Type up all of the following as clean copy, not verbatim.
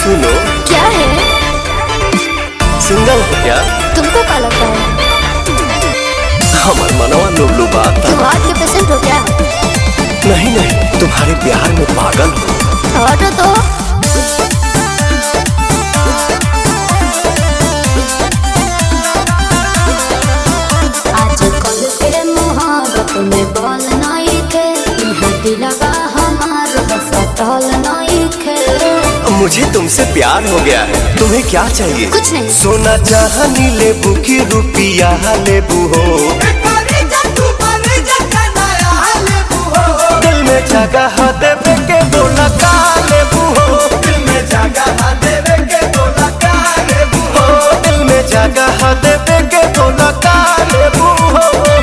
सुनो। क्या है? सिंगल हो क्या? तुमको क्या लगता है? हमार मनवा लुबलु बात। तुम हार्ट के पेशेंट हो क्या? नहीं नहीं, तुम्हारे प्यार में पागल हो। हटो तो। आजकल के मोहब्बत में बल नहीं थे, दिलवा हमार बस टल नहीं थे। मुझे तुमसे प्यार हो गया है, तुम्हें क्या चाहिए? कुछ नहीं। सोना चाहनी लेबू की रुपिया लेबू हो, दिल में जगह देवे के बोला का लेबू हो, दिल में जगह देवे के बोला का लेबू हो, दिल में जगह देवे के बोला का लेबू हो।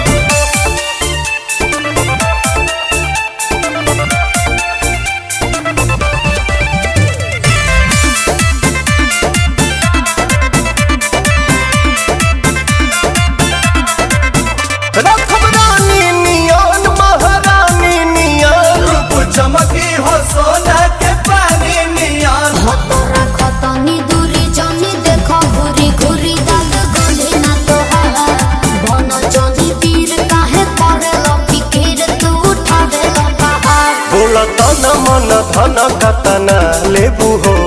चमकी हो सोना के पानी नियन। खतनी दूरी जानी देखो घुरी घुरी दाग गले ना तोहार बन जानी पीर काहे करे लो फिकिर तू उठावे लो पहाड़। बोला तना मन धन कतना लेबू हो,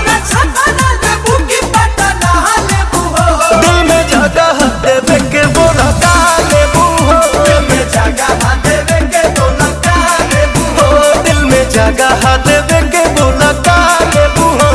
दिल में जगह देवे के बोला का लेबू हो, दिल में जगह देवे के बोला का लेबू हो, दिल में जगह देवे के बोला का लेबू हो।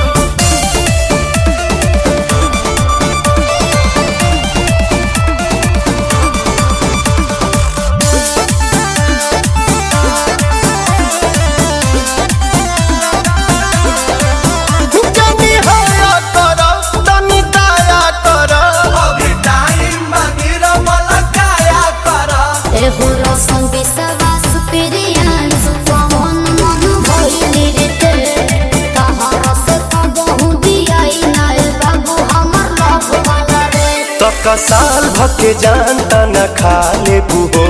का साल भके जानता न खा लेबू हो,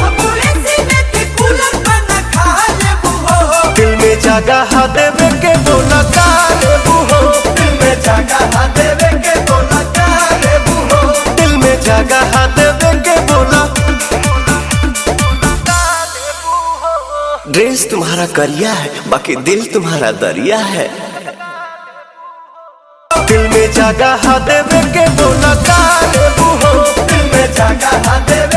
दिल में जगह देवे के बोला का लेबू हो, दिल में जगह देवे के बोला का लेबू हो, दिल में जगह देवे के बोला। ड्रेस तुम्हारा करिया है, बाकी दिल तुम्हारा दरिया है, दिल में जगह देवे के बोला का लेबू हो, दिल में जगह देवे